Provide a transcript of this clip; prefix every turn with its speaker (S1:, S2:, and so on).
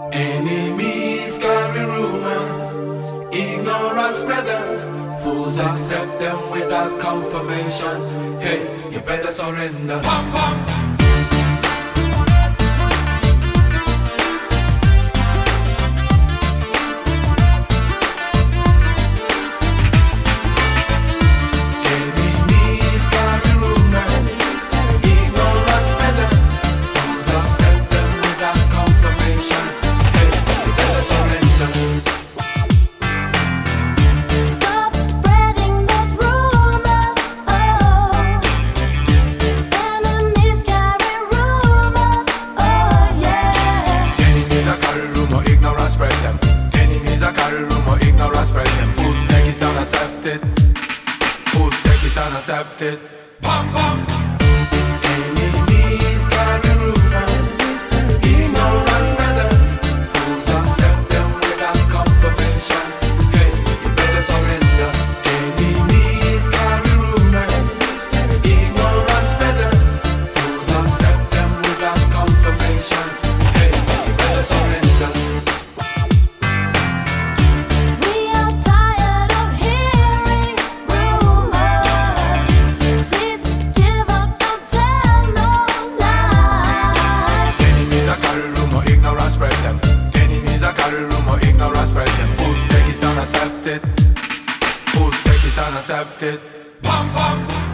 S1: Enemies carry rumors, ignorance spread them. Fools accept them without confirmation. Hey, you better surrender. Pum pum. Spread them. Enemies are carry rumor, ignorance spread them. Fools take it and accept it. Fools take it and accept it. Pum pum. Enemies carry rumor, ignorance spread them. Fools accept them without confirmation. Hey, you better surrender. Enemies carry rumor, ignorance spread them. Fools accept them without confirmation. Hey, you better surrender. Spread them. Enemies are carry rumor, ignorance spread them. Fools take it and accept it. Fools take it and accept it. Pum pum.